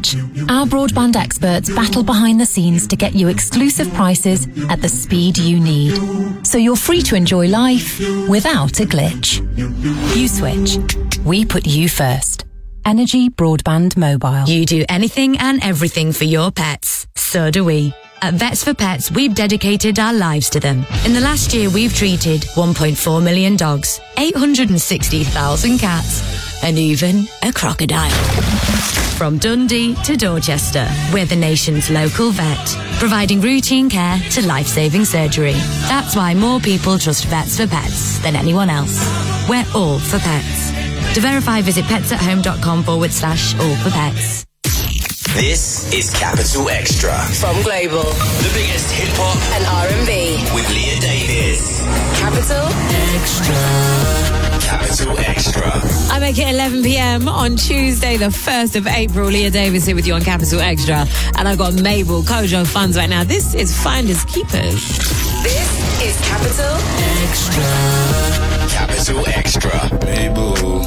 Switch. Our broadband experts battle behind the scenes to get you exclusive prices at the speed you need, so you're free to enjoy life without a glitch. You Switch. We put you first. Energy Broadband Mobile. You do anything and everything for your pets. So do we. At Vets for Pets, we've dedicated our lives to them. In the last year, we've treated 1.4 million dogs, 860,000 cats, and even a crocodile. From Dundee to Dorchester, we're the nation's local vet, providing routine care to life-saving surgery. That's why more people trust Vets for Pets than anyone else. We're all for pets. To verify, visit petsathome.com/all-for-pets. This is Capital Extra from Global, the biggest hip hop and R&B with Leah Davis. Capital Extra. Capital Extra. I make it 11 p.m. on Tuesday, the 1st of April. Leah Davis here with you on Capital Extra, and I've got Mabel, Kojo Funds right now. This is Finders Keepers. This is Capital Extra. Capital Extra. Mabel,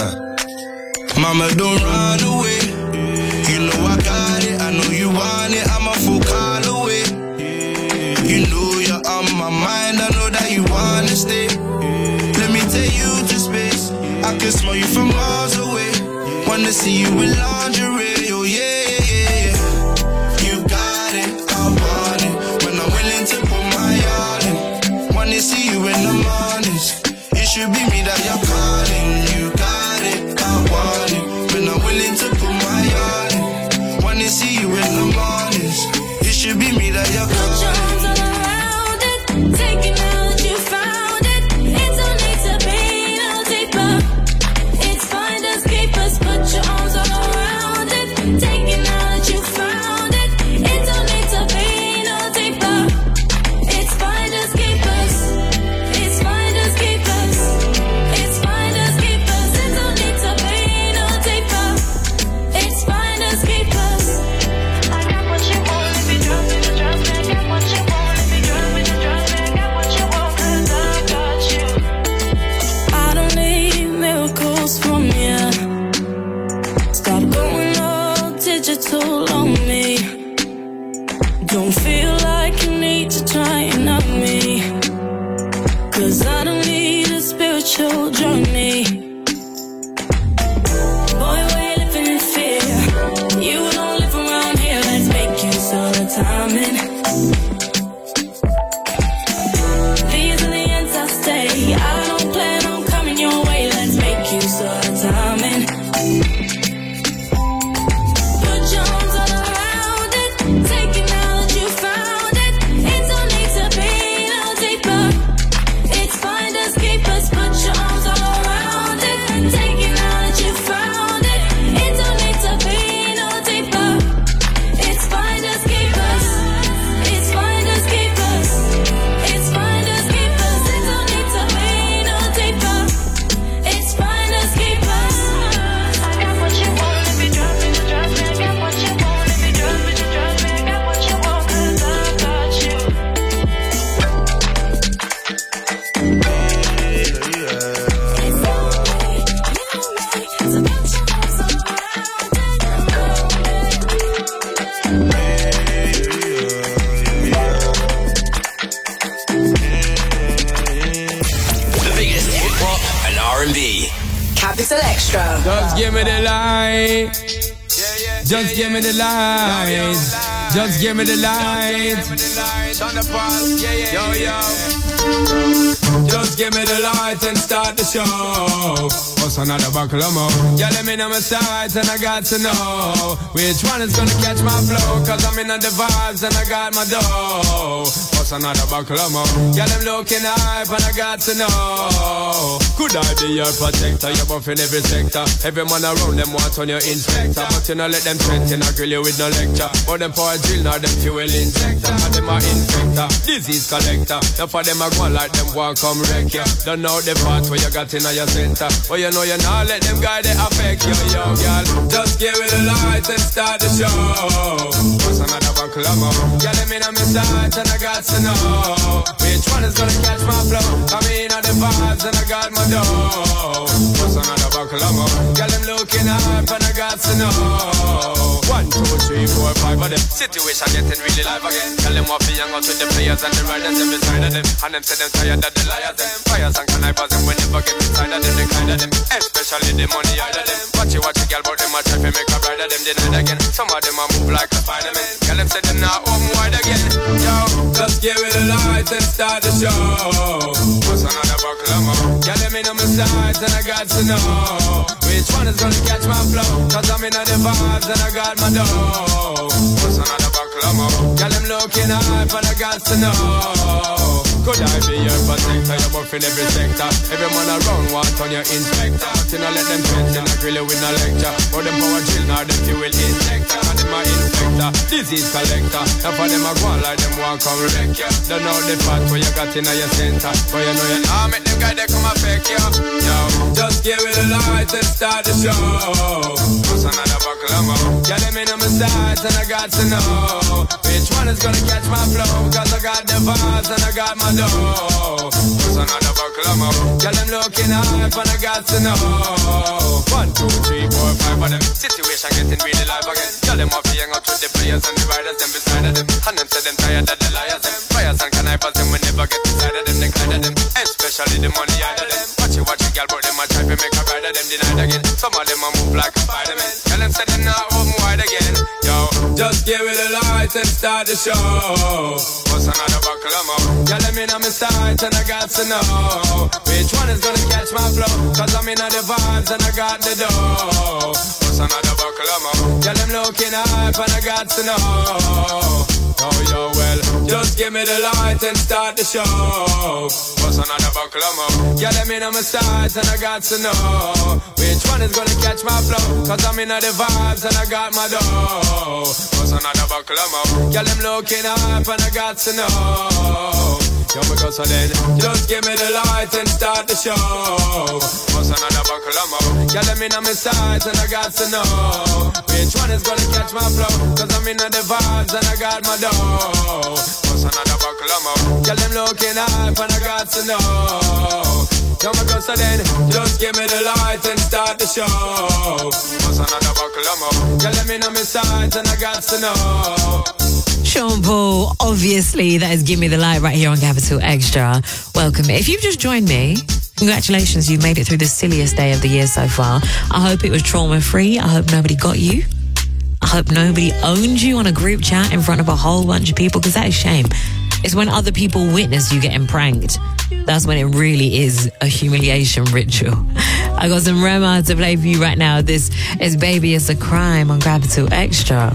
Mama, don't run away. You know I got it, I know you want it, I'm a full call away. You know you're on my mind, I know that you wanna stay. Let me take you to space, I can smell you from miles away. Wanna see you in lingerie, oh yeah, yeah, yeah. You got it, I want it, when I'm willing to put my all in. Wanna see you in the mornings, it should be me that you're calling. You got it, I want it, when I'm willing to put my all in. Wanna see you in the mornings, it should be me that you're calling. Put your arms all around it, take it now that you found it. It don't need to be no deeper, it's finders keepers. Put your arms all around it, take it now that you found it. It don't need to be no deeper, it's finders keepers. It's finders keepers. It's finders keepers. It don't need to be no deeper, it's finders keepers. I got what you want if you drop me to drop me. I got what you want if you drop me to drop me. I got what you want 'cause I got you. I don't need miracles from you. Stop going all digital on me. Don't feel like you need to try and knock me, 'cause I don't need a spiritual journey. Boy, we're living in fear. You don't live around here, let's make use of the timing. These are the ends I stay. I don't plan on coming your way, let's make use of the timing. Put your arms all around it, take it now that you found it. It don't need to be no deeper, it's finders keepers. Put your arms all around it, take it now that you found it. It don't need to be no deeper, it's finders keepers. It's finders keepers. It's finders keepers. It don't need to be no deeper, it's finders keepers. I got what you want if you drop me to drop me. I got what you want if you drop me to drop me. I got what you want 'cause I got you. So put your arms all The biggest hip hop and R&B. Capital Extra. Just give me the light. Just give me the light. Just give me the light. Yo, yo. Just give me the light and start the show. What's another buckle of more? Yeah, let me know my sides and I got to know which one is gonna catch my flow. 'Cause I'm in the vibes and I got my dough. What's another buckle of more? Yeah, them looking hype and I got to know. Could I be your protector? You're buffing every sector. Every man around them want on your inspector. But you know let them threaten, I grill you with no lecture. But them for a drill, now them fuel injector. And them a infector, disease collector. Now for them I go like them walk come wreck ya. Don't know the part where you got in your center. But you know you not let them guy they affect you, yo, girl. Just give it a light and start the show. What's another buckle of more? Yeah, let me know my sides and I got to know which one is gonna catch my flow. I mean, all the vibes and I got my dough. What's another buckle of more? Yeah, them looking up and I got to know. One but the situation getting really live again. Tell them what be hang out with the players and the riders them beside of them. And them say them tired of the liars them. Fires and connivers them when never get inside of them. They kind of them, especially the money out of them. Watch you girl, but them a try to make a bride of them denied again. Some of them a move like a Spider-Man. Tell them say them not home wide again. Yo, just give it a light and start the show. What's another buckle of more? Girl, them in on my sides and I got to know which one is gonna catch my flow. Cause I'm in on the vibes and I got my dough. What's another buckle of more? Girl, them looking hype and I got to know. Could I be your protector? You're buff in every sector. Every man around want on your inspector. You know let them fence and I grill you with no lecture. But them power drill now them fuel injector. And them a inspector, disease collector. Now for them a go on like them want come wreck ya. Don't know the fat where you got in your center. But you know you nah make them guy they come affect ya. Yo, just give it a light and start the show. What's another buckle of more? Yeah, them in on my sides and I got to know which one is gonna catch my flow. Cause I got the vibes and I got my dough. What's another buckle of more? Yeah, them looking hype and I got to know. 1, 2, 3, 4, 5 of them. Situation getting really live again. Tell them off hang out with the players and the riders them beside of them. And them say them tired of the liars them. Fires and connivers them we never get inside of them. They kind of them, especially the money out of them. Watch you girl, but them a try to make a ride of them denied again. Some of them a move like a Spider-Man. Tell them say them not home wide again. Yo, just give it a light and start the show. What's another buckle of more? Tell them in on my sides and I got to know which one is gonna catch my flow. Cause I'm in on the vibes and I got the dough. What's another buckle of more? Tell them looking hype and I got to know. Oh, yo, well, just give me the light and start the show. What's another buckle of more? Yeah, them in on my sides and I got to know which one is gonna catch my flow. Cause I'm in on the vibes and I got my dough. What's another buckle of more? Yeah, them looking hype and I got to know. Yo, because so then, just give me the light and start the show. What's another buckle of more? Yeah, them in on my sides and I got to know which one is gonna catch my flow. Cause I'm in on the vibes and I got my dough. What's another buckle of more? Yeah, them looking hype and I got to know. Yo, because so then, just give me the light and start the show. What's another buckle of more? Yeah, them in on my sides and I got to know. Sean Paul, obviously, that is Give Me the Light right here on Capital Extra. Welcome. If you've just joined me, congratulations, you've made it through the silliest day of the year so far. I hope it was trauma-free. I hope nobody got you. I hope nobody owned you on a group chat in front of a whole bunch of people, because that is shame. It's when other people witness you getting pranked. That's when it really is a humiliation ritual. I got some Rema to play for you right now. This is Baby It's a Crime on Capital Extra.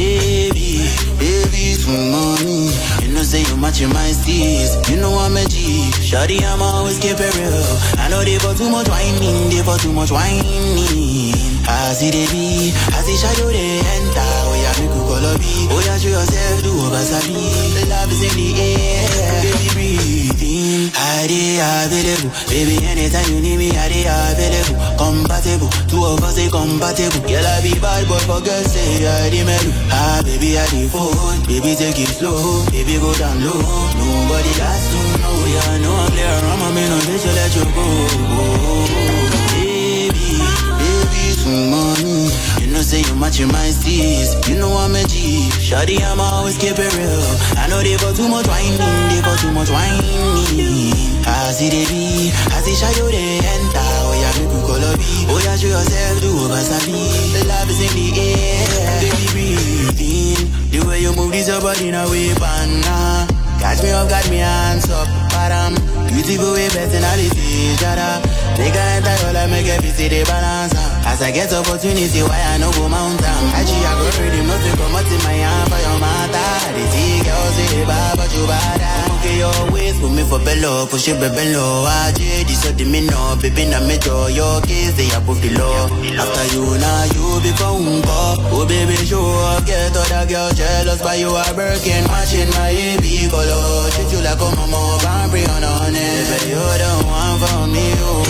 Baby, it's for money. You know say you matching my steez. You know I'm a G. Shawty, I'm always keep it real. I know they for too much whining. They for too much whining. I see the beat. I see shadow they enter. Oh yeah, make you call a beat. Oh yeah, show yourself, do over sabi. Love is in the air. Baby, breathe in. I dey available. Baby, anytime you need me, I dey available. Compatible. Two of us, they compatible. Girl, I be bad, but for girls, say I dey mellow. Ah, baby, I dey phone. Baby, take it slow. Baby, go down low. Nobody has to know. Yeah, I know I'm there. I'm a man on this, you let you go. Baby, some money. You know say you matching my steez. You know I'm a G. Shawty, I'm always keep it real. I know they for too much whining. They for too much whining. I see the beat. I see shadow they enter. Oh yeah, make you call a beat. Oh yeah, show yourself, do over sabi. Love is in the air. Baby, breathe in. The way you move this your body in a way, banana. Catch me up, got me hands up, param. Beautiful way, personality, jada. Take a enter, all I make every see the balance. As I get opportunity, why I no go mountain. Actually, I go ready, not to come out in my hand for your matter. They see girls say, but you bad. Okay, your waist, put me for below, push it below. AJ, this is the minnow, baby, na me draw your kiss, they above the law. After you, now you become oh baby, show up, get other girl jealous, but you are working, matching my baby color. Treat you like a mama, can't bring on honest, but you're the one for me, oh.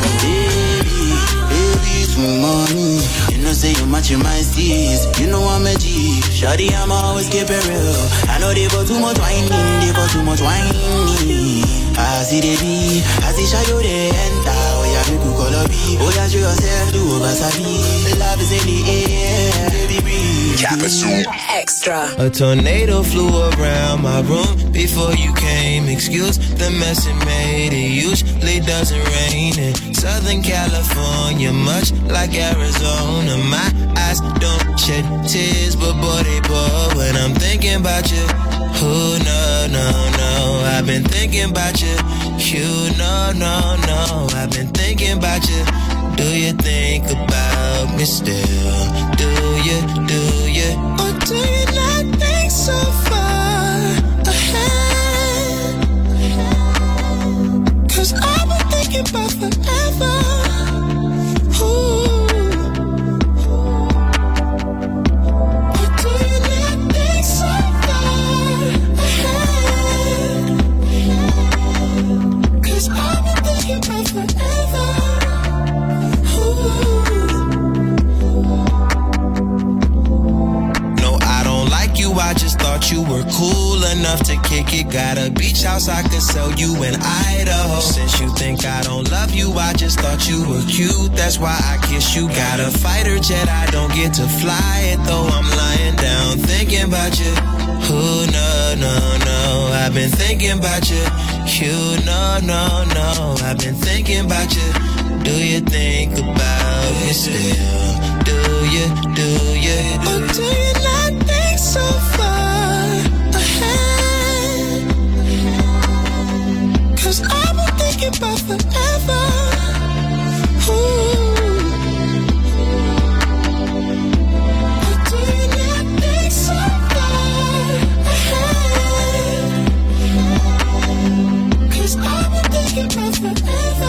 Baby, some money. You know say you matching my steez. You know I'm a G. Shawty, I'm always keep it real. I know they for too much whining. They for too much whining. I see the beat. I see shadow they enter. Oh yeah, make you call a beat. Oh yeah, show yourself, do over sabi. Love is in the air. Baby, breathe. Capital Extra. A tornado flew around my room before you came. Excuse the mess it made. It usually doesn't rain in Southern California, much like Arizona. My eyes don't shed tears, but boy they pour when I'm thinking about you. Oh no, no, no, I've been thinking about you. You no, no, no, I've been thinking about you. Do you think about me still? Do you? Or do you not think so far ahead? 'Cause I've been thinking about forever. Ooh. Or do you not think so far ahead? 'Cause I've been thinking about forever. I just thought you were cool enough to kick it. Got a beach house I could sell you in Idaho. Since you think I don't love you, I just thought you were cute. That's why I kiss you. Got a fighter jet, I don't get to fly it though. I'm lying down thinking about you. Oh no, no, no, I've been thinking about you. You no, no, no, I've been thinking about you. Do you think about me still? Do you? Or do you not think so far ahead? 'Cause I've been thinking about forever. Ooh. Or do you not think so far ahead? 'Cause I've been thinking about forever.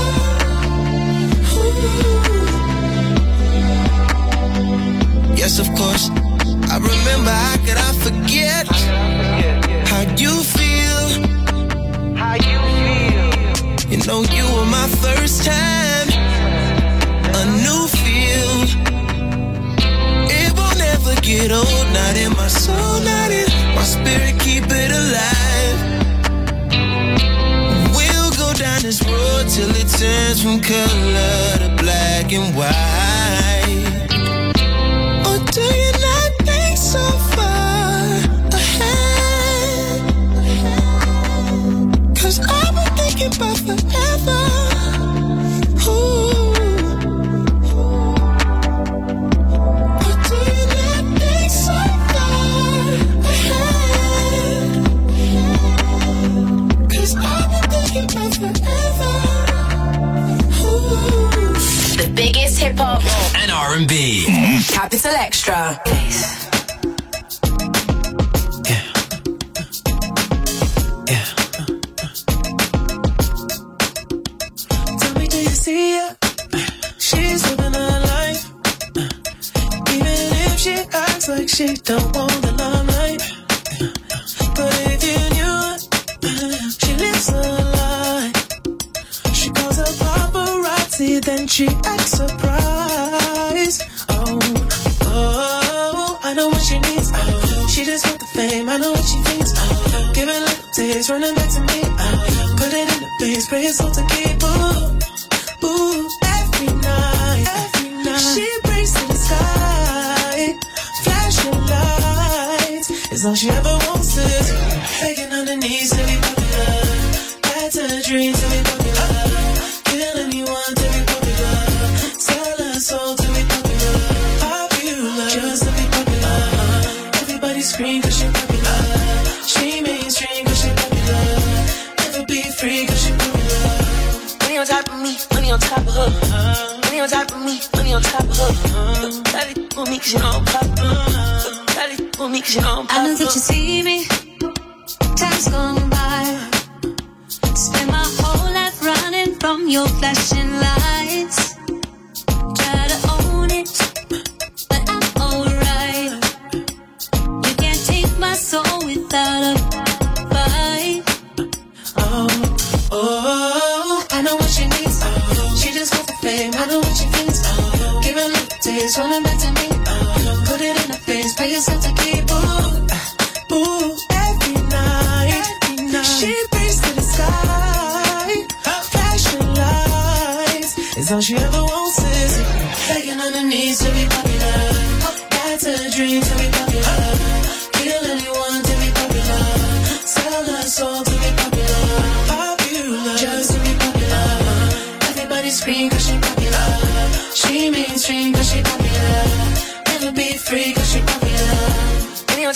Yes, of course. I remember, how could I forget how you feel? You know you were my first time, a new feel. It will never get old, not in my soul, not in my spirit, keep it alive. We'll go down this road till it turns from color to black and white. Or do you not think so far ahead? 'Cause I've been thinking about forever. Ooh. Or do you not think so far ahead? 'Cause I've been thinking about forever. Ooh. The biggest hip hop and R&B. Capital Extra. Tell me, do you see her? She's living her life. Even if she acts like she don't want the limelight. But if you knew her, she lives her life. She calls her paparazzi, then she acts surprised. Oh, I know what she needs. She just want the fame, I know what she thinks. Give it a little taste, running back to me. Put it in the face, pray it's all to keep. Ooh, every night. She prays to the sky, flashing lights. It's all she ever wants to do. Begging on her knees to be popular. That's her dream to be popular. Kill anyone to be popular. Sell her soul to be popular. Just to be popular. Everybody scream 'cause she popular. She mainstream 'cause she popular. Never be free 'cause she popular. Money on top of me, money on top of her. Money on top of me, money on top of her. Daddy on me 'cause you know I'm popular. Daddy on me 'cause you know I'm popular. I know that you see me. Time's gone by. Spend my whole life running from your flashing lights. Try to own it, but I'm alright. You can't take my soul without a fight. Oh, I know what she needs. She just wants the fame, I know what she thinks. Give her a little taste, running back to me. Put it in her face, pay yourself to keep. Ooh, every night. She prays to the sky. Flashing lights is all she ever wants is begging on her knees to be popular. That's her dream to be popular.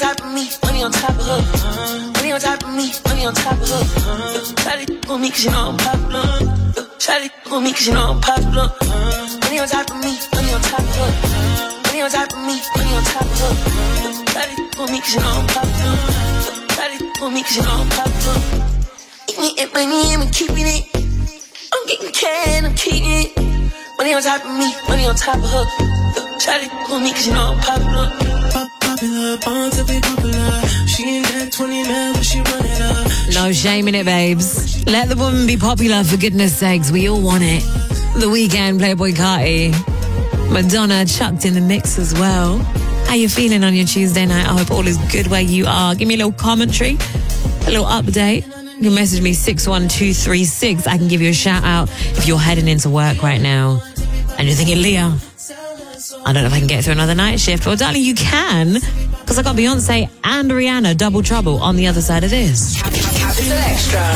top of me, money on top of her. Money on top of me, money on top of her. Shawty on me 'cause you know I'm popular. Shawty on me 'cause you know I'm popular. Money on top of me, money on top of her. Money on top of me, money on top of her. Shawty on me 'cause you know I'm popular. Shawty on me 'cause you know I'm popular. Eating it, money, I'm keeping it. I'm getting can, I'm keeping it. Money on top of me, money on top of her. Shawty on me 'cause you know I'm popular. Popular, born to be popular. She ain't got 20 mil, but she run it up. No shame in it, babes. Let the woman be popular, for goodness sakes. We all want it. The Weeknd, Playboy Carti. Madonna chucked in the mix as well. How you feeling on your Tuesday night? I hope all is good where you are. Give me a little commentary, a little update. You can message me 61236. I can give you a shout out if you're heading into work right now and you're thinking, Leah, I don't know if I can get through another night shift. Well, darling, you can, because I got Beyonce and Rihanna, Double Trouble, on the other side of this. Capital Extra.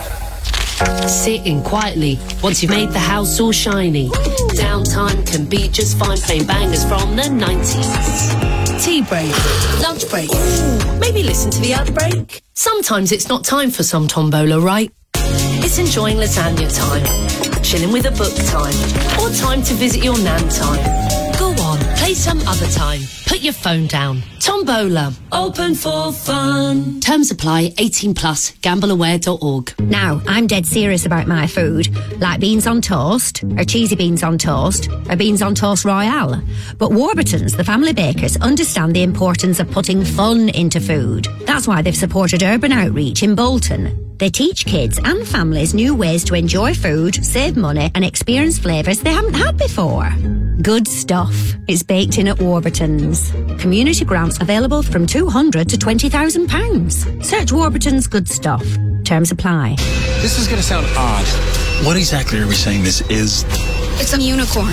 Sitting quietly once you've made the house all shiny. Downtime can be just fine, playing bangers from the 90s. Tea break, lunch break, maybe listen to the outbreak. Sometimes it's not time for some tombola, right? It's enjoying lasagna time, chilling with a book time, or time to visit your nan time. Go on, play some other time. Put your phone down. Tombola, open for fun. Terms apply, 18 plus, gambleaware.org. Now, I'm dead serious about my food, like beans on toast, or cheesy beans on toast, or beans on toast royale. But Warburton's, the family bakers, understand the importance of putting fun into food. That's why they've supported Urban Outreach in Bolton. They teach kids and families new ways to enjoy food, save money, and experience flavours they haven't had before. Good stuff. It's baked in at Warburton's. Community grants available from £200 to £20,000. Search Warburton's Good Stuff. Terms apply. This is going to sound odd. What exactly are we saying this is? It's a unicorn.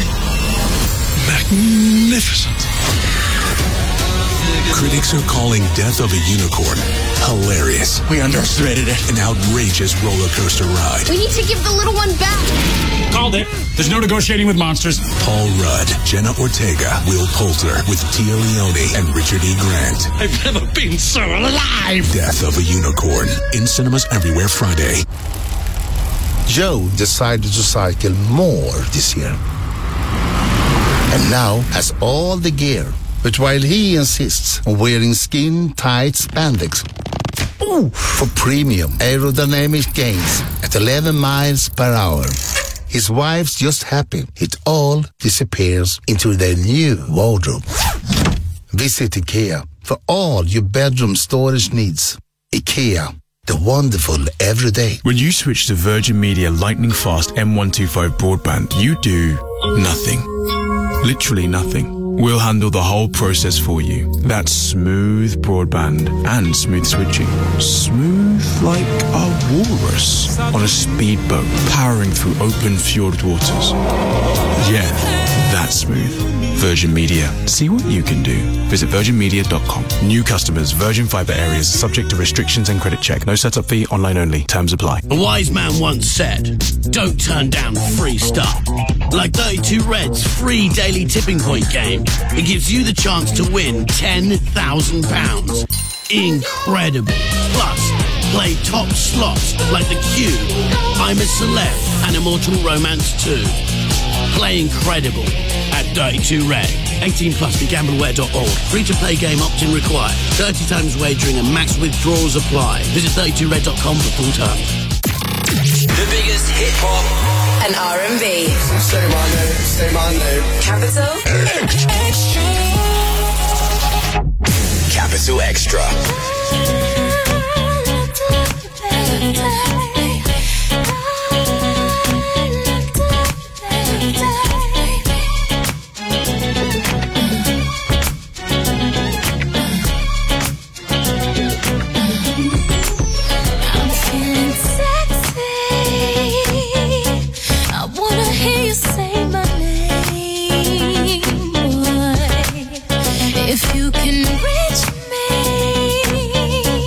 Magnificent. Critics are calling Death of a Unicorn hilarious. We underestimated it. An outrageous roller coaster ride. We need to give the little one back. Called it. There's no negotiating with monsters. Paul Rudd, Jenna Ortega, Will Poulter, with Tia Leone and Richard E. Grant. I've never been so alive. Death of a Unicorn. In cinemas everywhere Friday. Joe decided to cycle more this year. And now has all the gear. But while he insists on wearing skin-tight spandex for premium aerodynamic gains at 11 miles per hour, his wife's just happy it all disappears into their new wardrobe. Visit IKEA for all your bedroom storage needs. IKEA, the wonderful everyday. When you switch to Virgin Media Lightning Fast M125 broadband, you do nothing. Literally nothing. We'll handle the whole process for you. That's smooth broadband and smooth switching. Smooth like a walrus on a speedboat powering through open fjord waters. Yeah, that's smooth. Virgin Media. See what you can do. Visit virginmedia.com. New customers, Virgin Fibre areas, subject to restrictions and credit check. No setup fee, online only. Terms apply. A wise man once said, don't turn down free stuff. Like 32 Red's free daily tipping point game. It gives you the chance to win £10,000. Incredible. Plus, play top slots like The Cube, I'm a Celeb, and Immortal Romance 2. Play incredible at 32 Red. 18 plus at gambleaware.org. Free to play game, opt-in required. 30 times wagering and max withdrawals apply. Visit 32red.com for full terms. The biggest hip-hop and R&B. Say my name, say my name. Capital Extra. Capital Extra. If you can reach me,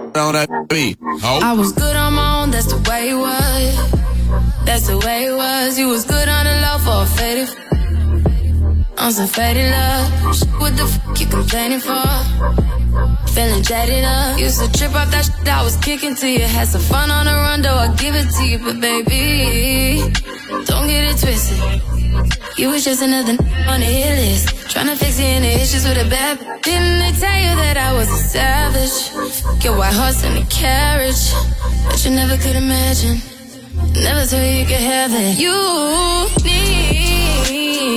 on that beat. Oh. I was good on my own, that's the way it was. That's the way it was. You was good on the low for a faded. On some faded love. What the fuck you complaining for? Feeling jaded up. Used to trip off that shit I was kicking to you. Had some fun on the run, though I give it to you. But baby, don't get it twisted. You was just another on the hit list. Tryna fix any issues with a bad. Didn't they tell you that I was a savage? Get white horse in the carriage. But you never could imagine. Never thought you could have it. You needed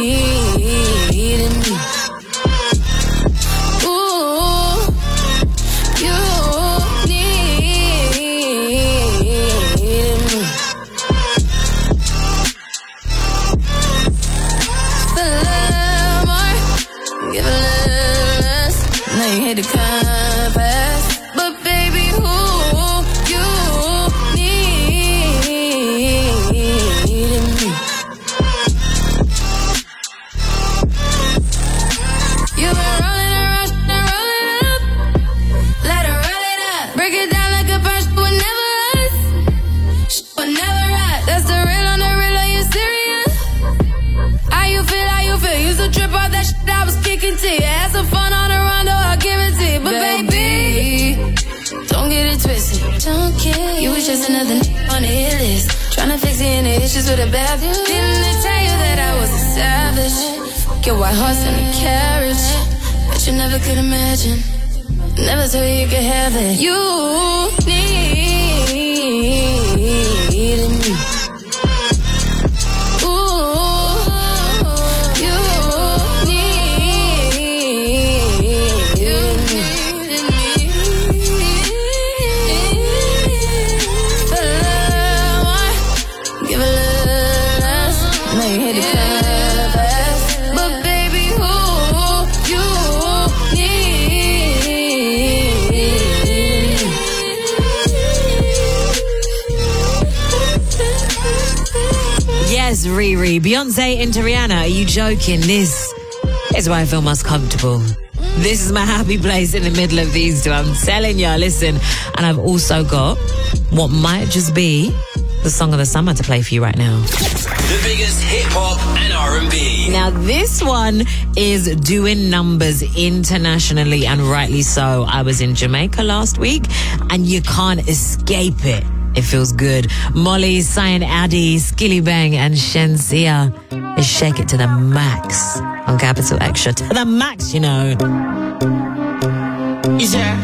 me. Ooh, you needed me. A little more, give a little less. Now you hit the compass. But baby, who you needed me. You've been rolling and rushing and rolling up. Let her roll it up. Break it down like a punch, would never us. Would never ride. That's the real on the real, are you serious? How you feel, how you feel? Used to trip off that shit I was kicking to you. Had some fun on the run, though I'll give it to you. But baby, don't get it twisted. Don't care. You was just another on the hit list. Tryna fix any issues with a bad. Didn't they tell you that I was a savage? Get white horse in the carriage. But you never could imagine. Never thought you could have it. You needed me. Ooh, you needed me. A little more, give a little less. Now you hit the compass. But baby, who you Yes, Riri. Beyonce into Rihanna. Are you joking? This is why I feel most comfortable. This is my happy place in the middle of these two. I'm telling you, listen. And I've also got what might just be the song of the summer to play for you right now. The biggest hip hop and R&B. Now, this one is doing numbers internationally, and rightly so. I was in Jamaica last week, and you can't escape it. It feels good. Molly, Cyan Addy, Skilly Bang, and Shensia is Shake It to the Max on Capital Extra. To the max, you know. Yeah.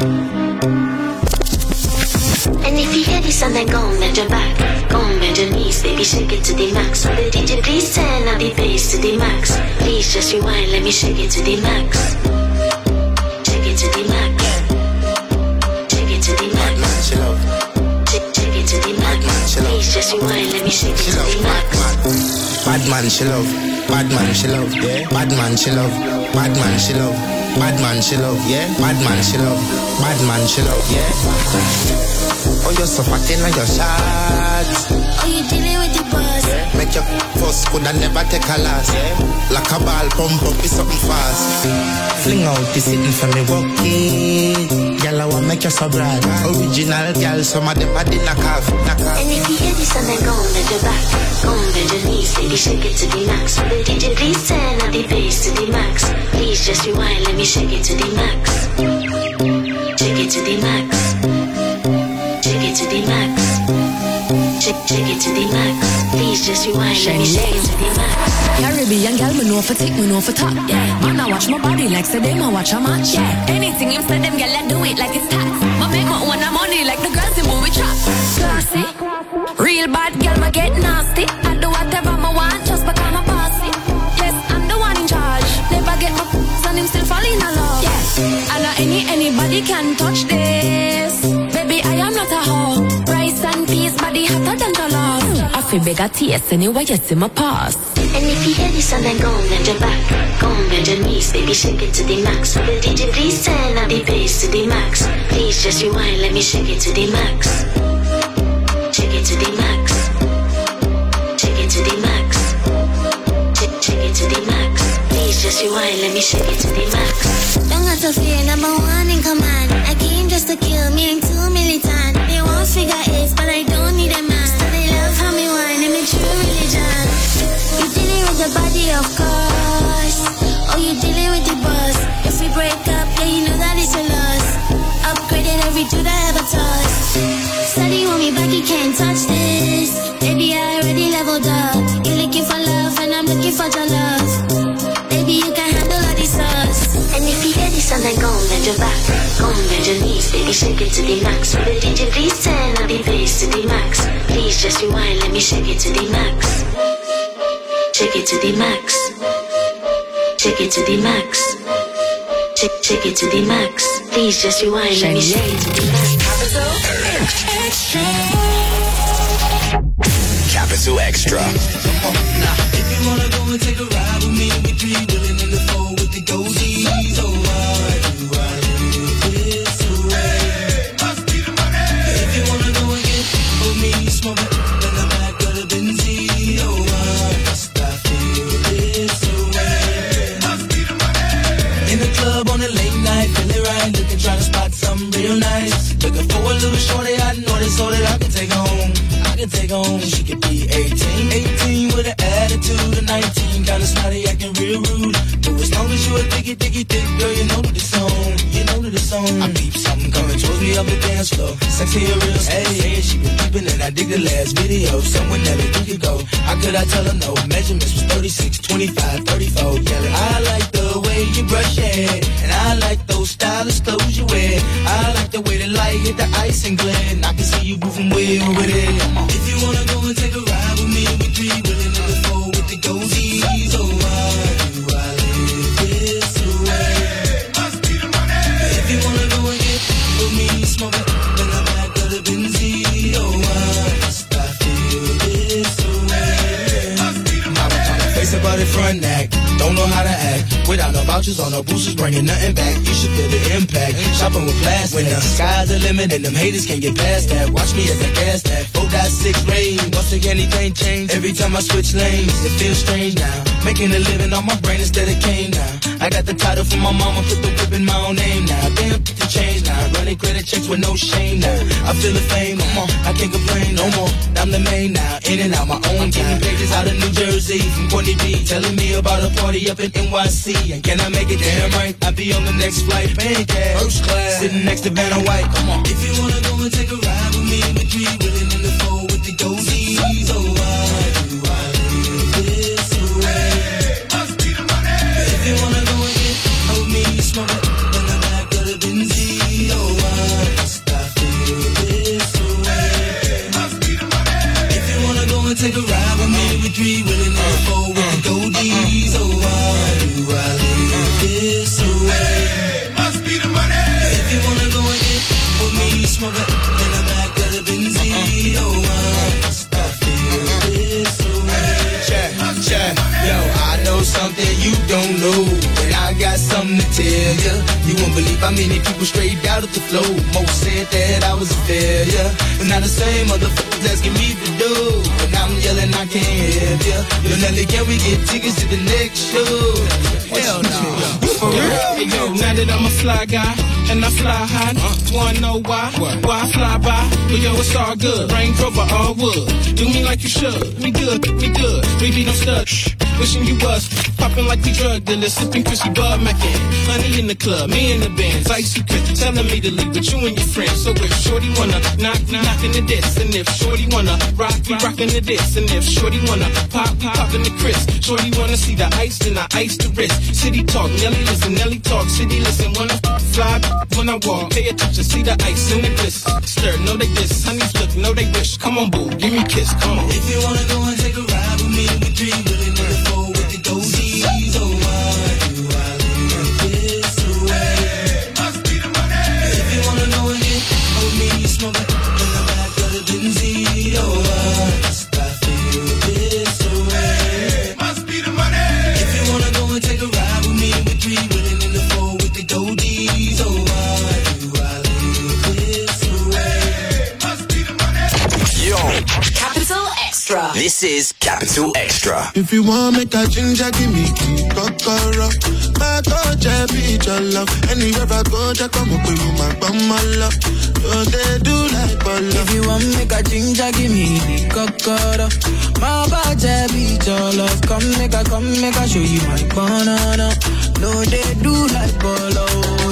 And if you hear this and then go on bend your back, go on bend your knees, baby, shake it to the max. The DJ, please turn up the bass to the max. Please just rewind, let me shake it to the max. Shake it to the max. Shake it to the max. Shake it to the max. Please just rewind, let me shake it to the max. Bad man, she love. Bad man, she love. Yeah. Bad man, she love. Bad man, she love. Bad man, she love. Yeah. Bad man, she love. Bad man, she love. Yeah. Oh, you're so fucking like your shots. Oh, you dealing with the boss? Yeah. Make your first could and never take a last. Yeah. Like a ball, pump up with something fast. Fling out the sitting for me, walk it. Girl, I want make you so broad. Original girl, some of them are the knockoff. And if you hear this and then go on bend your back, go on bend your knees, baby, shake it to the max. The DJ, please turn up the bass to the max. Please just rewind, let me shake it to the max. Shake it to the max. Shake it to the max. Shake it to the max. Please just rewind, let me shake it to the max. Caribbean girl, me know for tick, me know for top. Yeah, man, I watch my body like say them, I watch a match. Yeah, anything you say them, girl, I do it like it's tax. My make my own money like the girls in movie trap. Classy, real bad girl, I get nasty. I do whatever I want just because I'm bossy. Yes, I'm the one in charge. Never get my and him still fall in love. Yeah, and not anybody can touch this. Baby, I am not a hoe. Rice and peas, body hotter than jollof. I feel bigger taste anyway, you see my pass. And if you hear this and then go on bend your back, go on bend your knees, baby, shake it to the max. The DJ, please turn up the bass to the max. Please just rewind, let me shake it to the max. Shake it to the max. Shake it to the max. Shake it to the max. Please just just rewind, let me shake it to the max. Don't have to fear, number one in command. I came just to kill, me ain't too militant. They won't figure it, but I don't need a man. So they love how me whine, and me true religion. You dealing with the body, of course. Oh, you dealing with the boss. If we break up, yeah, you know that it's a loss. Upgraded every dude I ever touched. Study want me back, you can't touch this. Baby, I already leveled up. You're looking for love, and I'm looking for your love. Baby, you can handle all these sauce. And if you hear this song, then go and bend your back. Go and bend your knees, baby, shake it to the max. Will the DJ please turn up the bass to the max? Please just rewind, let me shake it to the max. Shake it to the max. Shake it to the max. Shake it to the max. Please just rewind, let me shake it to the max. Capital Extra. Now, if you wanna go and take a ride with me, we three willing in the four with the goldies. Oh, why do I live this way? Must be the money. If you wanna go and get with me, smoke it in the back of the Benzie. Oh, why must I feel this way? Must be the money. In the club on a late night, feeling right, looking, trying to spot something real nice. Looking for a little shorty I know this so that I can take home. Take home, she could be 18 with an attitude of 19, kinda snotty, acting real rude. But as long as you a diggy, thick girl, you know that it's on. You know that it's on. I peep something coming towards me up the dance floor. Sexy and real, hey, she been peeping and I dig the last video. Someone never think it go. How could I tell her no? Measurements was 36, 25, 34. Yelling, I like the way you brush your hair, and I like those stylish clothes you wear. I like the way the light hit the ice and glare. I can see you moving way over there. If you wanna go and take a ride with me, we three willing in the four with the goldies. Oh, why do I live this way? Must be the money. If you wanna go and get with me, smoke it in the back of the Benzie. Oh, why must I feel this way? Must be the money. I'm trying to face about the front act. Don't know how to act. Without no vouchers or no boosters, bringing nothing back. You should feel the impact. Shopping with plastic. When the sky's the limit and them haters can't get past that. Watch me as I gas that. 4.6 range. Once again, anything change. Every time I switch lanes, it feels strange now. Making a living on my brain instead of cane now. I got the title from my mama, put the whip in my own name now. Damn, put the change now. Running credit checks with no shame now. I feel the fame, come on, I can't complain no more. I'm the main now, in and out my own time. Pages out of New Jersey from Courtney B, telling me about a party up in NYC. And can I make it damn right? I'll be on the next flight, paying cash, first class, sitting next to Vanna White. Come on. If you wanna go and take a ride with me, we three willing in the four with the goldies. Oh, why do I live this way? Must be the money. If you wanna go and get with me, smoke it in the back of the Benzie. Oh, why must I feel this way? Must be the money. If you wanna go and take a ride with me, we three willing in the four with the goldies. Oh, why do I live this way? Must be the money. If you wanna go and get with me, smoke it in the back of the Benzie. Oh, why must I feel this way? Check. Yo, I know something you don't know, and I got something to tell ya. You won't believe how many people straight out of the flow. Most said that I was a failure, but now the same motherfuckers asking me to do. But now I'm yelling I can't help ya. Yo, Nelly, can we get tickets to the next show? Hell no. For real? Hey, yo, now that I'm a fly guy, and I fly high, wanna know why? Why I fly by? But yo, it's all good. Range Rover, all wood. Do me like you should. Me good. We be no stud. Wishing you was popping like we drug dealers, sipping Chrissy Bud Mackin. Honey in the club, me in the bands, icy Chris, telling me to leave with you and your friends. So if Shorty wanna knock, we knockin' the diss. And if Shorty wanna rock, we rockin' the diss. And if Shorty wanna pop, we poppin' the Chris. Shorty wanna see the ice, then I ice the wrist. City talk, Nelly listen, Nelly talk, city listen. When I fly, when I walk, pay attention, see the ice and the gliss. Stir, know they diss, honeys look, know they wish. Come on, boo, give me a kiss, come on. If you wanna go and take a ride with me, we three willing in the four with the goldies. Oh, why do I live this way? Must be the money. If you wanna know and get with me, smoke it in the back of the Benzie. Oh, why must I feel this way? Must be the money. If you wanna go and take a ride with me, we three willing in the four with the goldies. Oh, why do I live this way? Must be the money. Yo. Capital Extra. Extra. This is Capital Extra. If you want make a ginger, give me key, kokoro. My touch, beat your love. Anywhere I go, just come up with my love. So they do like ball. If you want make a ginger, give me the kokoro. My body beat your love. Come make a show you my banana. No, they do like bolo.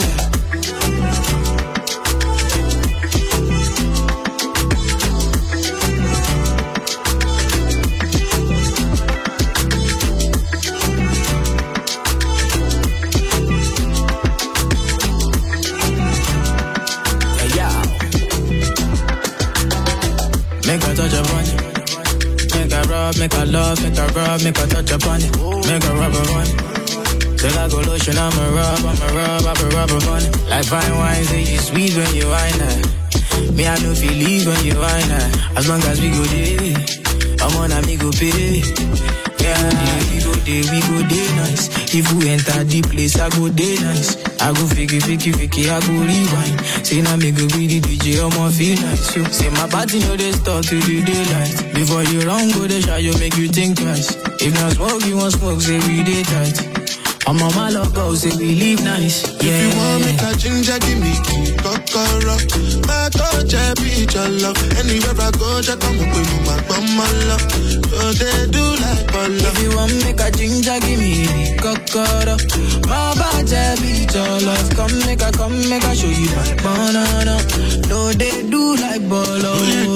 Make a touch upon it. Make a rub, make a love, make a rub, make a touch upon it. Make a rub upon it. Till I go lotion, I'ma rub upon it. Like fine wine, say you sweet when you wine her. Me, I don't feel leave when you wine her. As long as we go there, I'm on a me go pay. Yeah, we go there nice. If we enter the place, I go there nice. I go fiki, I go rewind. Say now me go be the DJ, I'ma feel nice. So, say my body know they start to the daylight. Before you run, go the shot, you make you think twice. If not smoke, you want smoke, say we day tight. I'm on my logo, say we live nice. Yeah. If you want make a ginger, give me key, kokoro. My touch, beat your love. Anywhere I go, just come up with my love. So they do like ball. If you want make a ginger, give me the kokoro. My body beat your love. Come make a show you my banana. No, they do like bolo.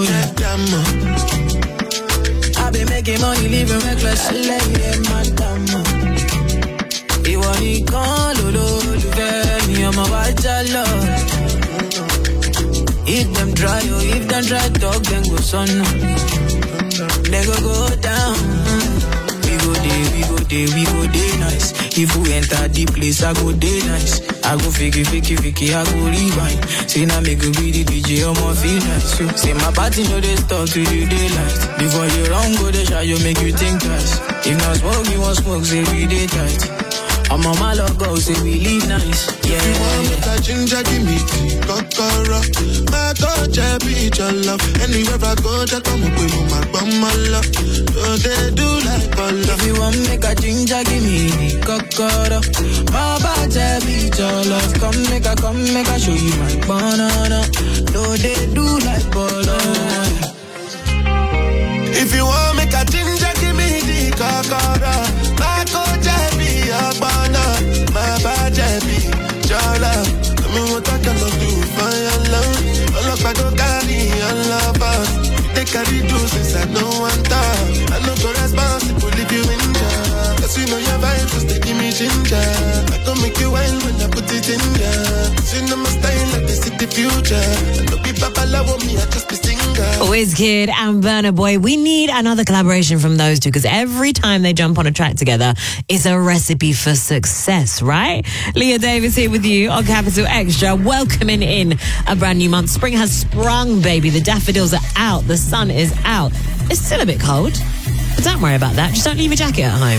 I been making money, living reckless. I like them, madam. You want me call, me, I'm a watch a lot. If them try, if them try talk, then go son. They go down. We go there nice. If we enter the place, I go there nice. I go fiki, I go rewind. Say now me go be the DJ, I'ma feel nice. So, say my party know they start to the daylight. Before you run, go the shot, you make you think twice. If not smoke, you want smoke, say we day tight. I'm on my logo, say we live nice. Yeah. If you want make a ginger, give me key, kokoro. My touch, beat your love. Anywhere I go, just come up with my love. So they do like ball. If you want make a ginger, give me the kokoro. My body beat your love. Come make a show you my banana. No, they do like bolo. If you want make a ginger, give me the kokoro. My coach, be a banana. My body be your love. Tell me what I cannot do for your love. All of I don't carry your love. They carry juices I don't want that. I know go responsible if you injure. Cause you know your vibes just they give me ginger. I don't make you wild when I put it in ya. Cause you know my style like they see the future. I don't be babalawo me, I just be singer. Wizkid and Burna Boy. We need another collaboration from those two because every time they jump on a track together, it's a recipe for success, right? Leah Davis here with you on Capital Extra, welcoming in a brand new month. Spring has sprung, baby. The daffodils are out. The sun is out. It's still a bit cold, but don't worry about that. Just don't leave your jacket at home.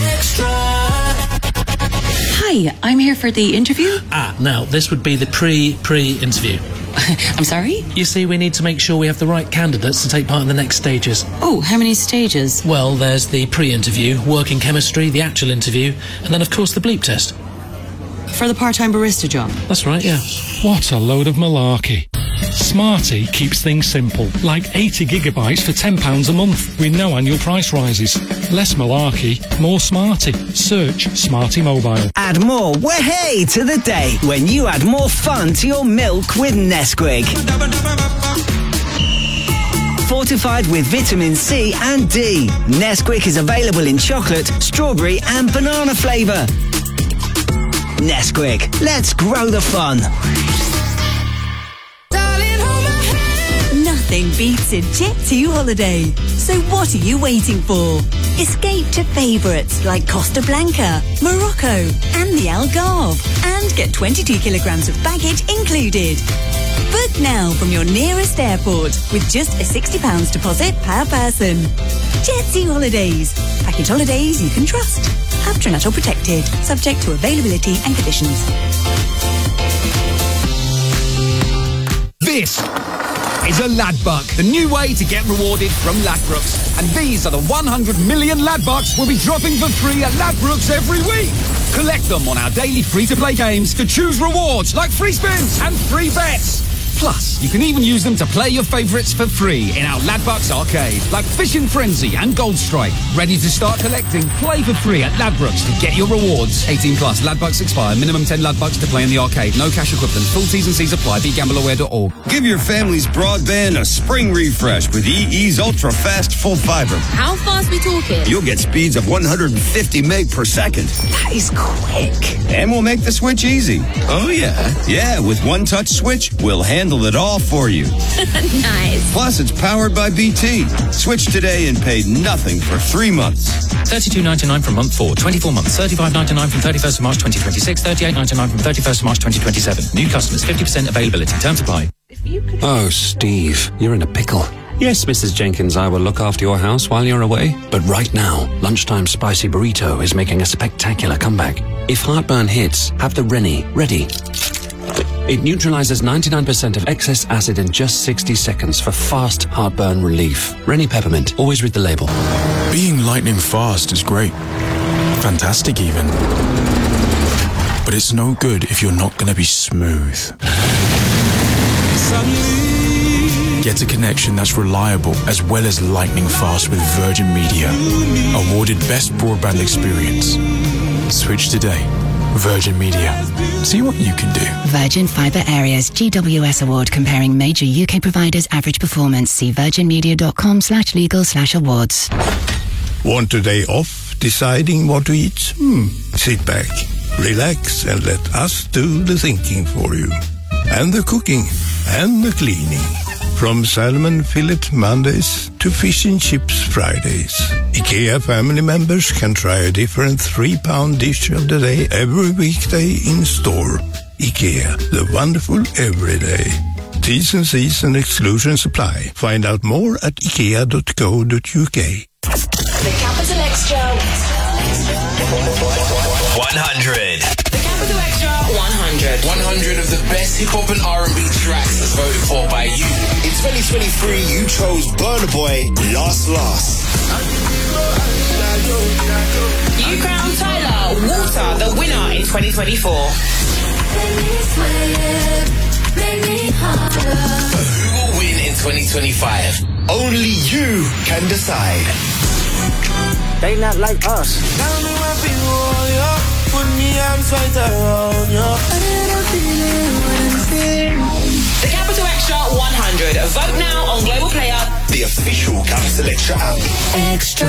Hi, I'm here for the interview. Now, this would be the pre-interview. I'm sorry? You see, we need to make sure we have the right candidates to take part in the next stages. Oh, how many stages? Well, there's the pre-interview, working chemistry, the actual interview, and then, of course, the bleep test. For the part-time barista job? That's right, yeah. What a load of malarkey. Smarty keeps things simple, like 80 gigabytes for £10 a month with no annual price rises. Less malarkey, more Smarty. Search Smarty Mobile. Add more way to the day when you add more fun to your milk with Nesquik. Fortified with vitamin C and D, Nesquik is available in chocolate, strawberry and banana flavour. Nesquik, let's grow the fun. Nothing beats a Jet2 holiday. So what are you waiting for? Escape to favourites like Costa Blanca, Morocco and the Algarve and get 22 kilograms of baggage included. Book now from your nearest airport with just a £60 deposit per person. Jet2 Holidays. Package holidays you can trust. After National protected. Subject to availability and conditions. This is a Ladbuck, the new way to get rewarded from Ladbrokes. And these are the 100 million Ladbucks we'll be dropping for free at Ladbrokes every week. Collect them on our daily free-to-play games to choose rewards like free spins and free bets. Plus, you can even use them to play your favourites for free in our Ladbucks arcade, like Fishing Frenzy and Gold Strike. Ready to start collecting? Play for free at Ladbrokes to get your rewards. 18 plus. Ladbucks expire. Minimum 10 Ladbucks to play in the arcade. No cash equivalent. Full T's and C's apply. BeGambleAware.org. Give your family's broadband a spring refresh with EE's Ultra Fast Full Fiber. How fast we talking? You'll get speeds of 150 meg per second. That is quick. And we'll make the switch easy. Oh, yeah? Yeah, with one touch switch, we'll handle it all for you. Nice. Plus, it's powered by BT. Switch today and pay nothing for 3 months. $32.99 from month 4, 24 months, $35.99 from 31st of March 2026, $38.99 from 31st of March 2027. New customers, 50% availability. Terms apply. Oh, Steve, you're in a pickle. Yes, Mrs. Jenkins, I will look after your house while you're away. But right now, Lunchtime Spicy Burrito is making a spectacular comeback. If heartburn hits, have the Rennie ready. It neutralizes 99% of excess acid in just 60 seconds for fast heartburn relief. Rennie Peppermint, always read the label. Being lightning fast is great. Fantastic even. But it's no good if you're not going to be smooth. Get a connection that's reliable as well as lightning fast with Virgin Media. Awarded Best Broadband Experience. Switch today. Virgin Media. See what you can do. Virgin Fibre Areas GWS Award comparing major UK providers' average performance. See virginmedia.com/legal/awards. Want a day off deciding what to eat? Sit back, relax and let us do the thinking for you. And the cooking and the cleaning. From salmon fillet Mondays to fish and chips Fridays. IKEA family members can try a different 3-pound dish of the day every weekday in store. IKEA, the wonderful everyday. T's and C's and exclusions apply. Find out more at ikea.co.uk. The Capital Extra 100. The Capital Extra 100. 100 of the best hip-hop and R&B tracks as voted for by you. In 2023, you chose Burna Boy, Last. You crowned Tyler Water the winner in 2024. Who will win in 2025? Only you can decide. They not like us. Tell me what people want, yo. Put me arms right around, yo. The Capital Extra 100. Vote now on Global Player, The official Capital Extra app. Extra.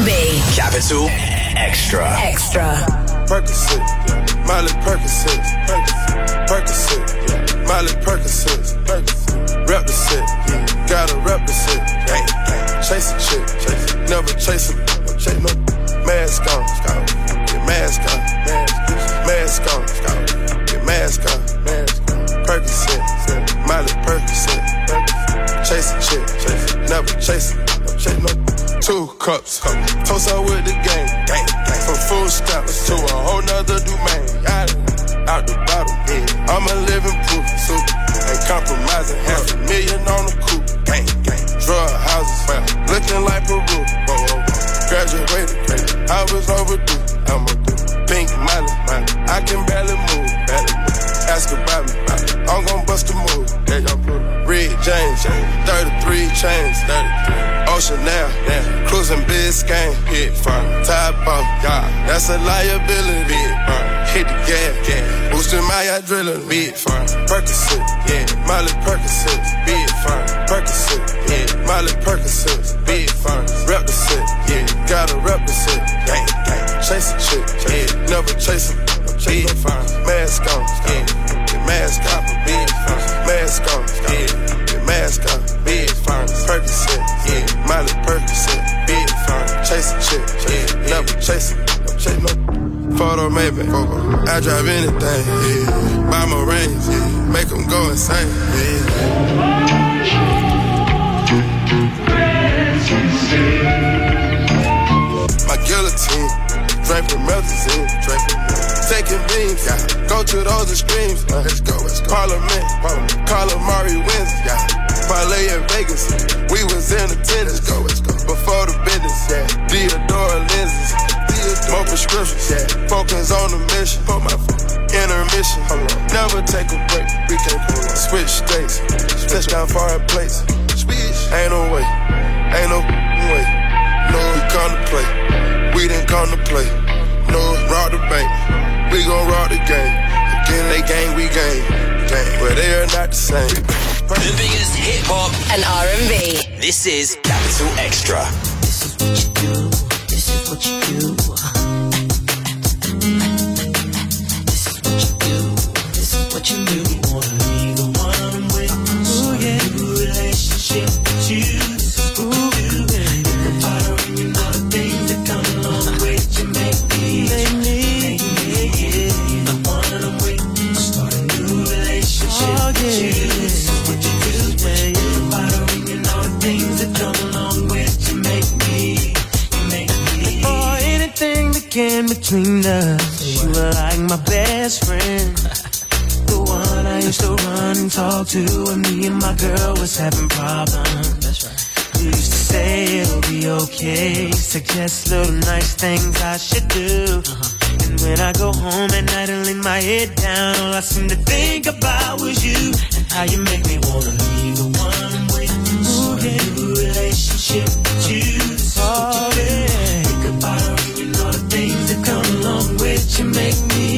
R&B. Capital Extra. Percocet, Miley Percocet, Percocet, Miley Percocet, rep the set, gotta rep the set, chase a chick, never chase a, chase no, mask on, get mask on, mask on, get mask on, Percocet, Miley Percocet, chase a chick, never chase a, chase no. 2 cups, toast up with the game, from food stamps to a whole nother domain. Out the bottom, I'm a living proof, ain't compromising. $500,000 on the coupe, drug houses, looking like Peru. Graduated, I was overdue. I'm a pink Miley, I can barely move. Ask about me, I'm gon' bust a move. Red James, 33 chains, Ocean now, cruising Biscayne, hit from top off, that's a liability. Hit the gas, boosting my adrenaline. Big firm, Percocet, Miley Percocet, big firm, Percocet, Miley Percocet, big firm, rep the set, gotta rep the set, chase a chick, never chase a, big firm, mask on, get mask on, big firm, mask on, get mask on, big firm, Percocet, Miley Percocet, big firm, chase a chick, never chase a, chase no. Photo maybe, I drive anything, buy my rings, make them go insane. My guillotine, draping melazine, taking beams, go to those extremes. Let's go. Parliament, Calamari wins, parlay in Vegas, we was in attendance. Let's go. Before the business, Theodore lenses. More prescriptions, focus on the mission. Intermission, never take a break. We can't switch states, touchdown foreign plates. Ain't no way, ain't no way. No, we come to play, we didn't come to play. No, rob the bank, we gon' rob the game. Again, they gang, we gang, but they are not the same. The biggest hip hop and R&B. This is Capital Extra. This is what you do. This is what you do. What you do, wanna be the one with new relationship with you. Ooh, baby. The fire and you know the things that come along with you make me the one I'm with. Start a new relationship with you. This is what you do, baby. The fire and you know the things that come along with you make me. Oh, anything that came between us, you were like my best friend. The one I used to run and talk to when me and my girl was having problems. That's right. You used to say it'll be okay, suggest little nice things I should do. And when I go home at night and lay my head down, all I seem to think about was you and how you make me wanna be the one I'm with. Ooh, yeah. A new relationship with you. Oh, yeah. Think about her and you know the things that come along with you make me.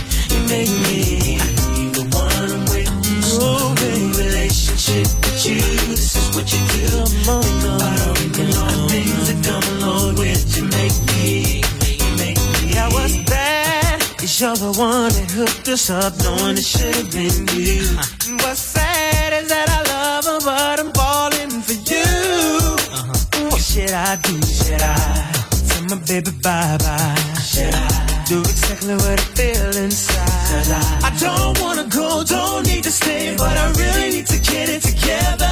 Relationship with you, this is what you do. Think about all the things that come along with you make me. Yeah, what's bad is you're the one that hooked us up, knowing it should have been you. And what's sad is that I love her, but I'm falling for you. What should I do? Should I tell my baby bye-bye? Should I do exactly what I feel inside? I don't wanna go, don't need to stay, but I really need to get it together.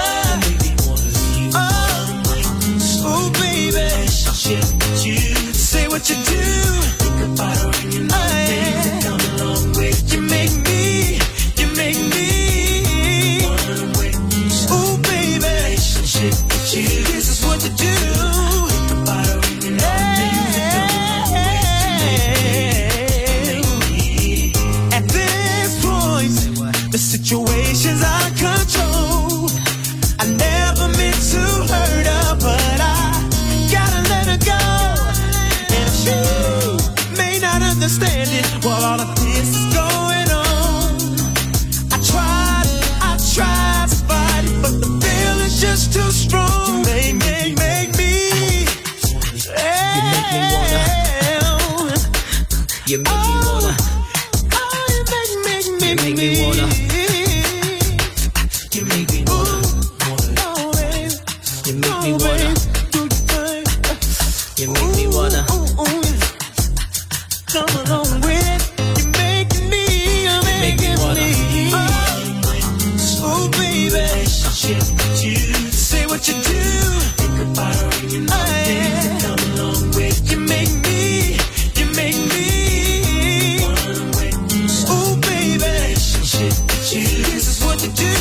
Oh, baby, say what you do. Think about her and you know the things that come along with you. Make me. Oh, baby, this is what you do. Think about her and you know the things that come along with you. At this point, the situation's out of control. I never meant to hurt her, but I gotta let her go. And she may not understand it while all of this is going on. I tried to fight it, but the feeling's just too strong. You make me. Hey. You make me wanna. You make me wanna. You make me wanna. You make me wanna. You make me wanna. Come along with it. You make me wanna. Oh baby, say what you do. Think about her and you know things that come along with. You make me. Oh baby, this is what you do.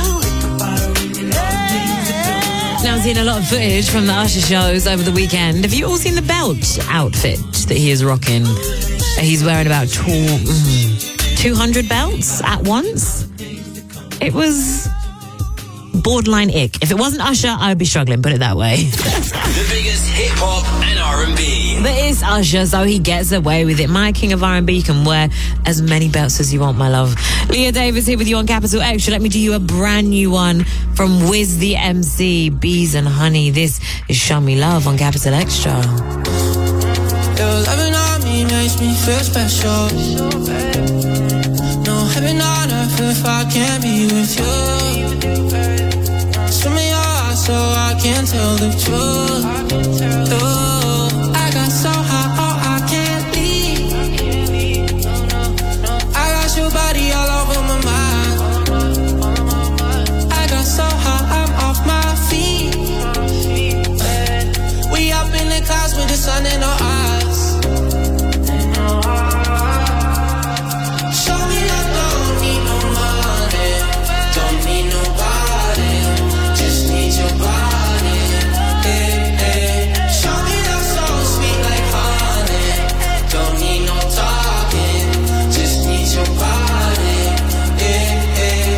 Now I'm seeing a lot of footage from the Usher shows over the weekend. Have you all seen the belt outfit that he is rocking? He's wearing about 200 belts at once. It was borderline ick. If it wasn't Usher, I would be struggling, put it that way. The biggest hip-hop and R&B. But it's Usher, so he gets away with it. My king of R&B, you can wear as many belts as you want, my love. Leah Davis here with you on Capital Extra. Let me do you a brand new one from Wiz the MC, Bees and Honey. This is Show Me Love on Capital Extra. Your loving on me makes me feel special. No heaven on earth if I can't be with you. Swim in your eyes so I can tell the truth. I got so high, oh, I can't leave. I got your body all over my mind. I got so high, I'm off my feet. We up in the clouds with the sun in our eyes. Show me I don't need no money, don't need nobody, just need your body. Hey, hey. Show me that so sweet like honey, don't need no talking, just need your body. Hey, hey.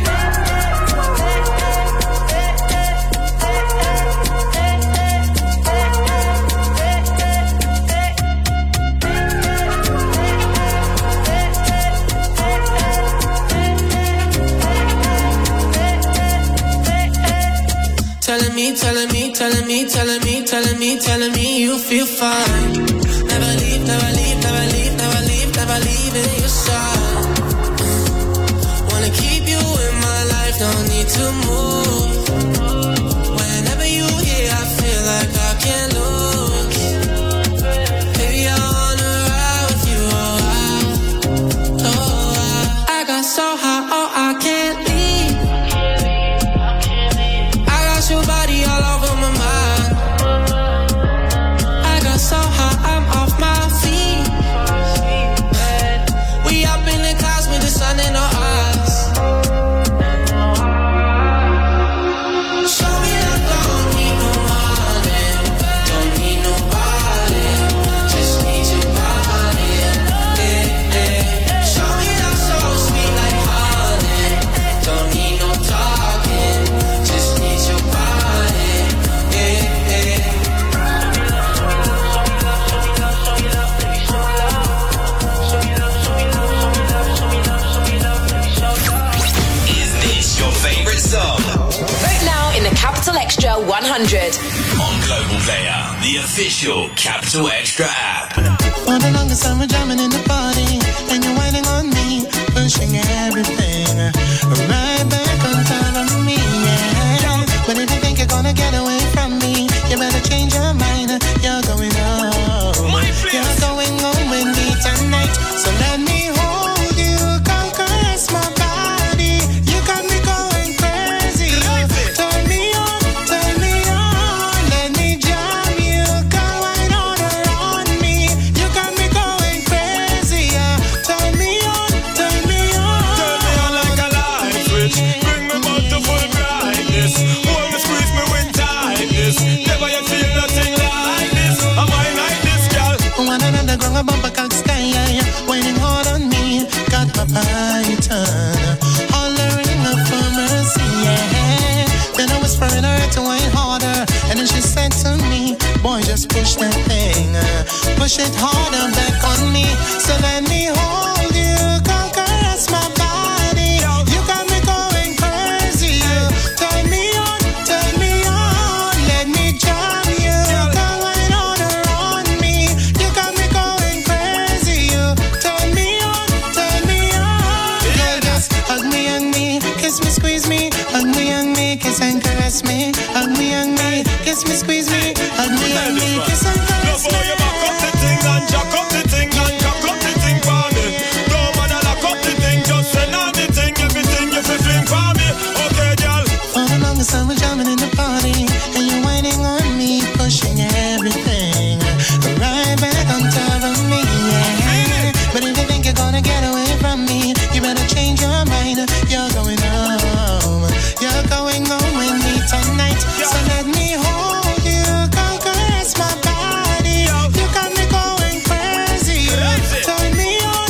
Telling me you feel fine. Never leave, never leave, never leave, never leave, never leaving your side. Wanna keep you in my life, don't need to move. Whenever you here, I feel like I can't lose. Baby, I wanna ride with you, I got so high, oh, I can't leave. I got your body all over my mind. So high, I'm off my feet. We up in the clouds with the sun in our eyes. Show me I don't need no money, don't need nobody, just need your body. Hey, hey. Show me that so sweet like honey, don't need no talking, just need your body. Hey, hey. Song. Vote now in the Capital Extra 100. On Global Player, the official Capital Extra app. For the longest time we're jamming in the party, and you're whining on me, pushing everything right back on top of me, yeah. But if you think you're gonna get away from me, you better change your mind. You're going home. You're going home with me tonight. So let me hold you, conquer my body. You got me going crazy. Turn me on, let me jam you, go right on around me. You got me going crazy. Turn me on, turn me on like a light switch. Bring me back to full brightness. Hold me, squeeze me when tightness. Never yet feel nothing like this. I'm fine like this, girl. One another ground a bumper cock sky, waiting hard on me. Got my python, hollering up for mercy, yeah. Then I was trying her to wine harder, and then she said to me, boy, just push that thing, push it harder back on me. So let me hold you, conquer my body. You got me going crazy. Turn me on, let me jam you, go right on around me. You got me going crazy. kiss me, squeeze me, hug me, kiss and caress me. You back up the thing and jack up the thing and cock up the thing for me. Don't bother lock up the thing, just send out the thing, everything you feel fling for me. Okay, girl. For the longest time we're jamming in the party, and you're whining on me, pushing everything right back on top of me, yeah. But if you think you're gonna get away from me, you better change your mind. You're going home. You're going home with me tonight. So let me hold you, caress my body. You got me going crazy. Turn me on,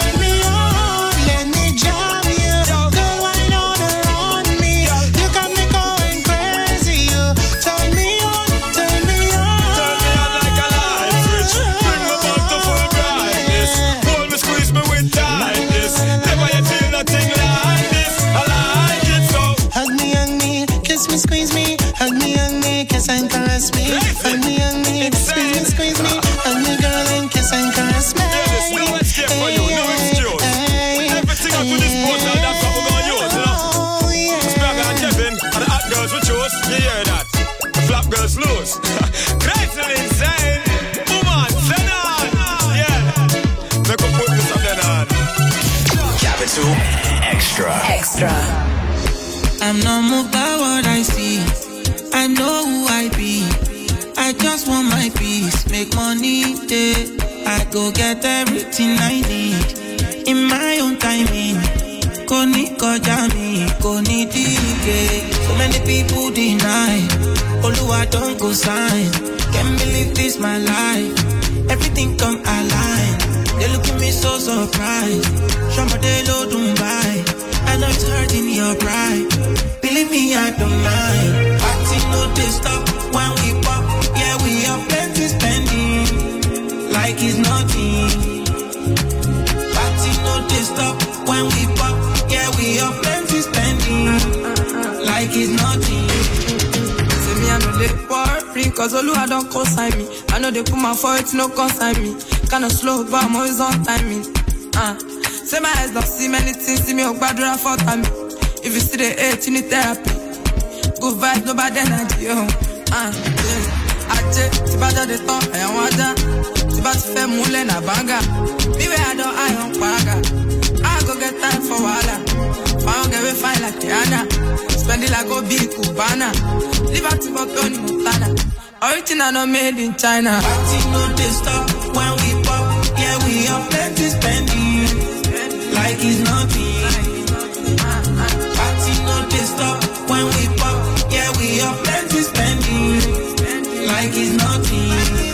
let me jam you. Go wine on around me. You got me going crazy. Turn me on. Turn me on like a light switch. Bring me back to full brightness. Hold me, squeeze me with tightness. Never yet feel nothing like this. I like it so. Hug me, kiss me, squeeze me. Hug me, kiss and caress me. Hug me, squeeze me. Hug me, girl, and kiss and caress me. There's no escape for you, no excuse. Everything up to this point, now that's what we're gonna use, you know. Spragga and Kevin and the hot girls we chose. You hear that? The flap girls lose. Crazy insane. Woman, send on. Yeah. Make us put this up then on. Capital Extra. I'm not moved by what I see. I know who I be. I just want my peace, make money day. I go get everything I need in my own timing. Koni koja mi, koni dige. So many people deny. Oluwa don't go sign. Can't believe this my life. Everything come align. They look at me so surprised. Somebody low Dubai. I know it's hurting your pride. Believe me, I don't mind. Party no they stop when we pop. Yeah, we have plenty spending like it's nothing. Party no they stop when we pop. Yeah, we have plenty spending like it's nothing. Say me I know they worry, cause Oluwa don't consign me. I know they put my foot, no consign me. Kinda slow, but I'm always on timing. Say my eyes don't see many things, see me on badra for time. If you see the hate, you need therapy. Good vibes, nobody energy, Ache, si bada de ton, I want that. Si bada fe moule na banga. Me where I don't, I on paraga. I go get time for wala. I don't get me fine like Rihanna. Spend it like go big Cubana. Live out for Tony Montana. Original not made in China. Party no they stop when we pop. Yeah, we have plenty spending like it's nothing. Party no they stop when we pop. Yeah, we have plenty spending like it's nothing.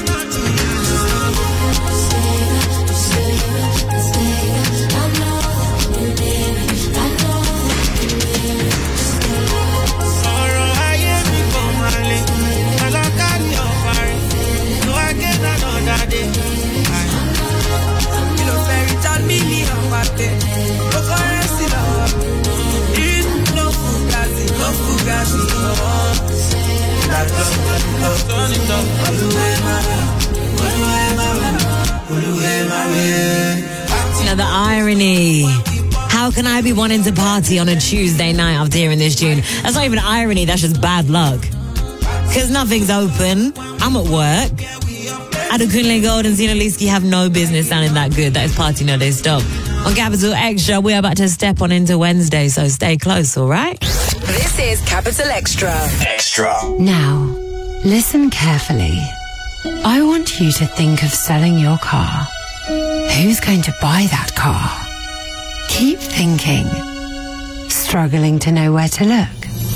Now the irony. How can I be wanting to party on a Tuesday night after hearing this tune? That's not even irony, that's just bad luck. Because nothing's open. I'm at work. Adekunle Gold and Zena Leesky have no business sounding that good. That is Party No They Stop. On Capital Extra, we're about to step on into Wednesday, so stay close, all right? This is Capital Extra. Now, listen carefully. I want you to think of selling your car. Who's going to buy that car? Keep thinking. Struggling to know where to look?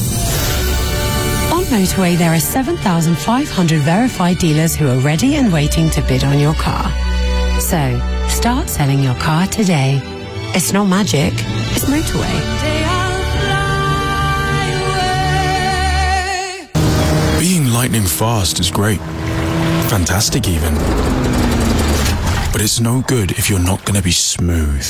On Motorway, there are 7,500 verified dealers who are ready and waiting to bid on your car. So, start selling your car today. It's not magic, it's Motorway. Being lightning fast is great. Fantastic even. But it's no good if you're not going to be smooth.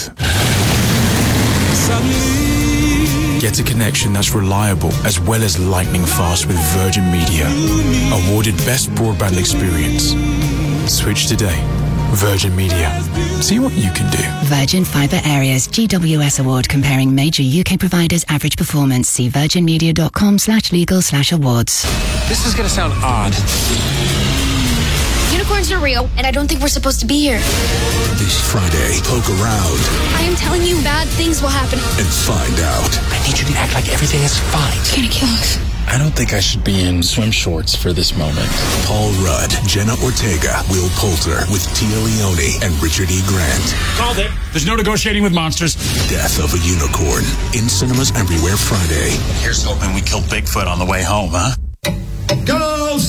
Get a connection that's reliable as well as lightning fast with Virgin Media. Awarded Best Broadband Experience. Switch today. Virgin Media. See what you can do. Virgin Fibre Areas GWS Award comparing major UK providers' average performance. See virginmedia.com/legal/awards. This is going to sound odd. Unicorns are real, and I don't think we're supposed to be here. This Friday, poke around I am telling you, bad things will happen. and find out. I need you to act like everything is fine. It's gonna kill us. I don't think I should be in swim shorts for this moment. Paul Rudd, Jenna Ortega, Will Poulter with Tia Leone and Richard E. Grant. Called it. There's no negotiating with monsters. Death of a Unicorn. In cinemas everywhere Friday. Here's hoping we kill Bigfoot on the way home, huh? Girls!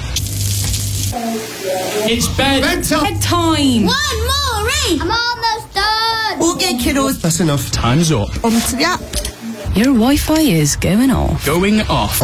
It's bedtime. Bedtime. One more ring. I'm almost done. Okay, kiddos. That's enough. Time's up. On to the app. Your Wi-Fi is going off. Going off.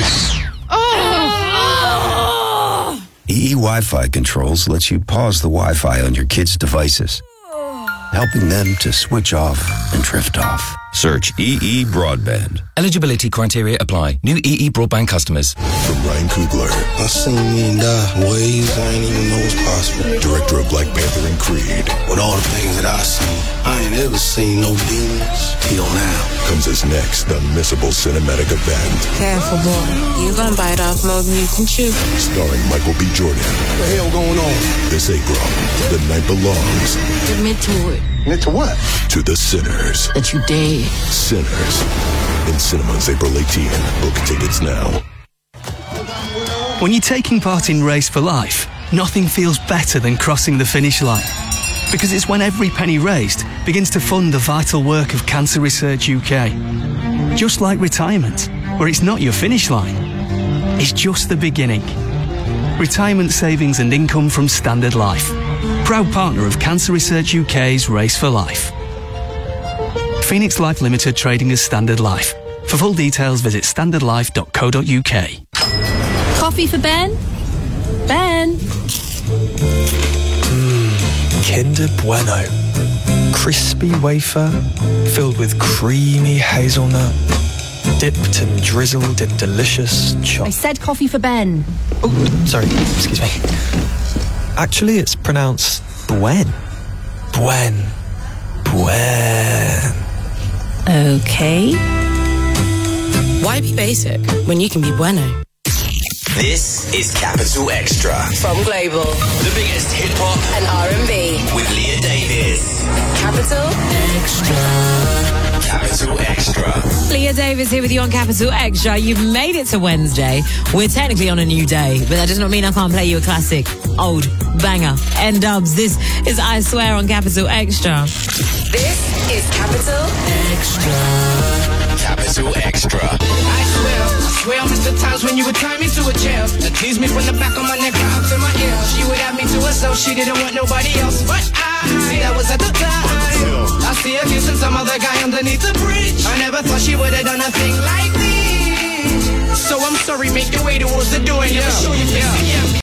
EE Wi-Fi Controls lets you pause the Wi-Fi on your kids' devices, helping them to switch off and drift off. Search EE Broadband. Eligibility criteria apply. New EE broadband customers. From Ryan Coogler, I seen me die in ways I ain't even know was possible. director of Black Panther and Creed, With all the things that I seen, I ain't ever seen no demons till now. comes his next unmissable cinematic event, Careful, boy. You're gonna bite off more than you can chew. starring Michael B. Jordan. What the hell going on? This April, the night belongs Admit to it. Into what? to the sinners. That you dead. Sinners. In cinemas April 18. Book tickets now. When you're taking part in Race for Life, nothing feels better than crossing the finish line. Because it's when every penny raised begins to fund the vital work of Cancer Research UK. Just like retirement, where it's not your finish line, it's just the beginning. Retirement savings and income from Standard Life. Proud partner of Cancer Research UK's Race for Life. Phoenix Life Limited trading as Standard Life. For full details, visit standardlife.co.uk. Coffee for Ben? Ben? Kinder Bueno. Crispy wafer filled with creamy hazelnut, dipped and drizzled in delicious I chocolate. said coffee for Ben. Oh, sorry, excuse me. Actually, it's pronounced Buen. Buen. Buen. Okay. Why be basic when you can be bueno? This is Capital Extra. From Global. The biggest hip hop And R&B. with Leah Davis. Capital Capital Extra. Leah Davis here with you on Capital Extra. You've made it to Wednesday. We're technically on a new day, but that does not mean I can't play you a classic, old banger. N-dubs. This is I Swear on Capital Extra. This is Capital Capital Extra. I swear I missed the times when you would tie me to a chair and tease me from the back of my neck right up to my ear. She would have me to herself, she didn't want nobody else. But see, that was at the time. I see her kissing some other guy underneath the bridge. I never thought she would have done a thing like this. So I'm sorry, make your way towards the door and you'll show you face again.